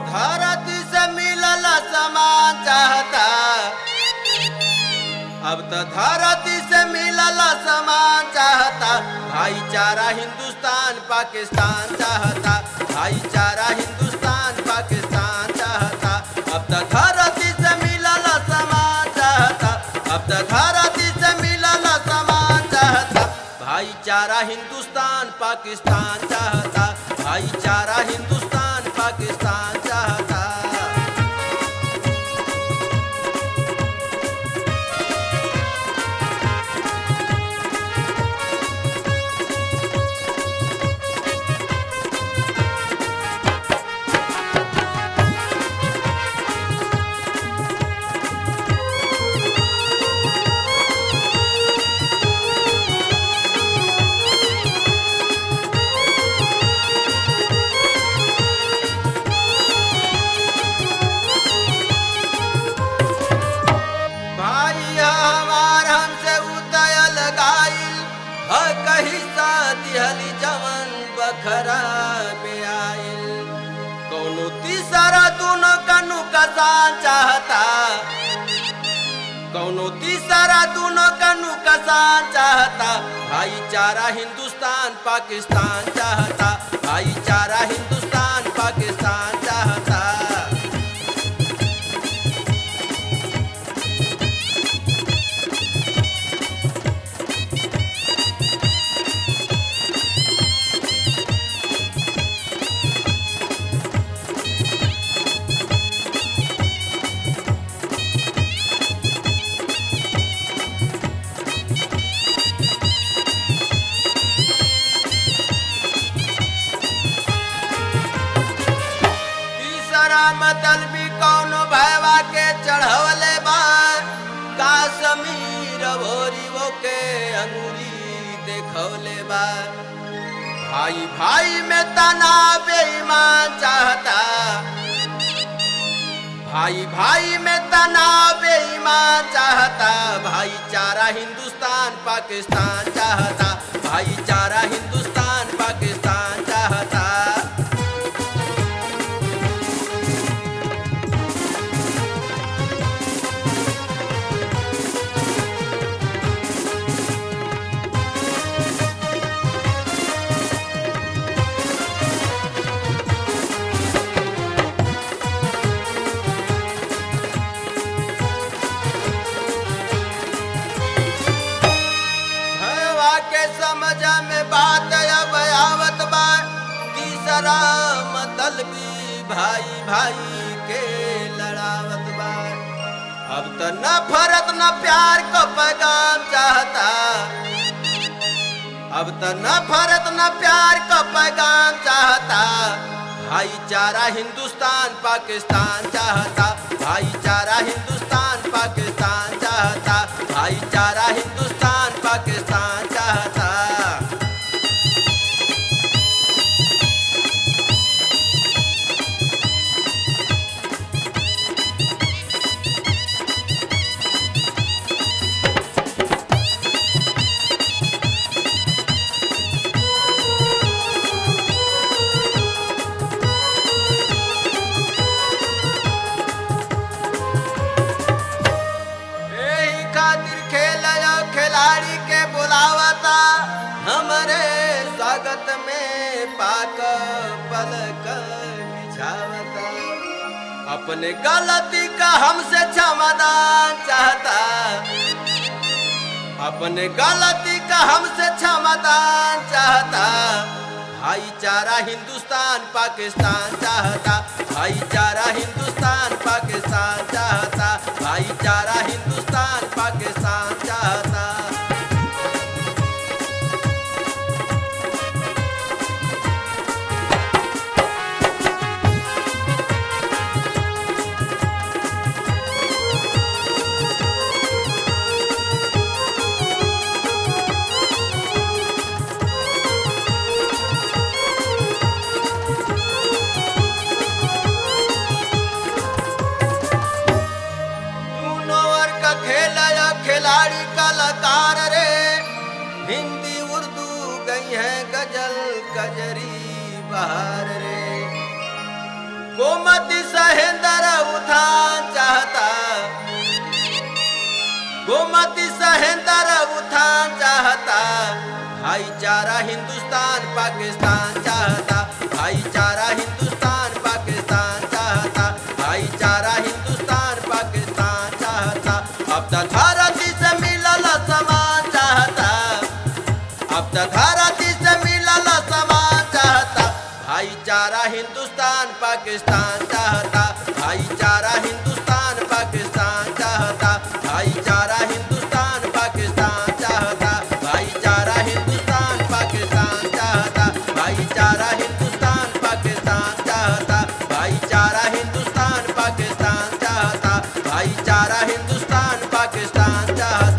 धरती से मिलल समान चाहता, अब तो धरती से मिलल समान चाहता। भाईचारा हिंदुस्तान पाकिस्तान चाहता, भाईचारा हिंदुस्तान पाकिस्तान चाहता। अब तो धरती से मिलल समान चाहता, अब तो धरती से मिलल समान चाहता। भाईचारा हिंदुस्तान पाकिस्तान चाहता, भाईचारा हिंदुस्तान पाकिस्तान चाहता। बखरा में आइल कौनो तीसरा दोनों कनु कसान चाहता, कौनो तीसरा दोनों कनु कसान चाहता। भाईचारा हिंदुस्तान पाकिस्तान चाहता, भाईचारा हिंदुस्तान पाकिस्तान चाहता। मतलबी कौनो भैवा के चढ़वले बा, काश्मीर भोरी वो के अंगूरी देखवले बा। भाई भाई में तनाव बेईमान चाहता, भाई भाई में तनाव बेईमान चाहता। भाईचारा हिंदुस्तान पाकिस्तान चाहता, भाईचारा हिंदुस्तान पाकिस्तान चाहता। समझ में बात अब आवत बा, तीसरा मतलबी भाई भाई के लड़ावत बा। अब तो नफरत न प्यार को पैगाम चाहता, अब तो नफरत न प्यार को पैगाम चाहता। भाईचारा हिंदुस्तान पाकिस्तान चाहता, भाईचारा हिंदुस्तान पाकिस्तान चाहता, भाईचारा हिंदुस्तान पाकिस्तान चाहता। खिलाड़ी के बुलावता हमरे स्वागत में पाक पलक बिछावता। अपने गलती का हमसे क्षमादान चाहता, अपने गलती का हमसे क्षमादान चाहता। भाईचारा हिंदुस्तान पाकिस्तान चाहता, भाईचारा हिंदुस्तान पाकिस्तान चाहता, भाईचारा हिंदुस्तान पाकिस्तान चाहता। खिलाड़ी सहेंद्र उत्थान चाहता, गोमती सहेंद्र उत्थान चाहता, भाईचारा हिंदुस्तान पाकिस्तान चाहता, भाईचारा हिंदुस्तान पाकिस्तान चाहता, भाईचारा हिंदुस्तान पाकिस्तान चाहता। अब तक धरती से मिलल समान चाहता, अब तक धरती से मिलल समान चाहता, भाईचारा हिंदुस्तान पाकिस्तान चाहता, भाईचारा हिंदुस्तान पाकिस्तान चाहता, भाईचारा हिंदुस्तान पाकिस्तान चाहता, भाईचारा हिंदुस्तान पाकिस्तान चाहता, भाईचारा हिंदुस्तान पाकिस्तान चाहता, भाईचारा हिंदुस्तान पाकिस्तान चाहता, भाईचारा हिंदुस्तान पाकिस्तान चाहता।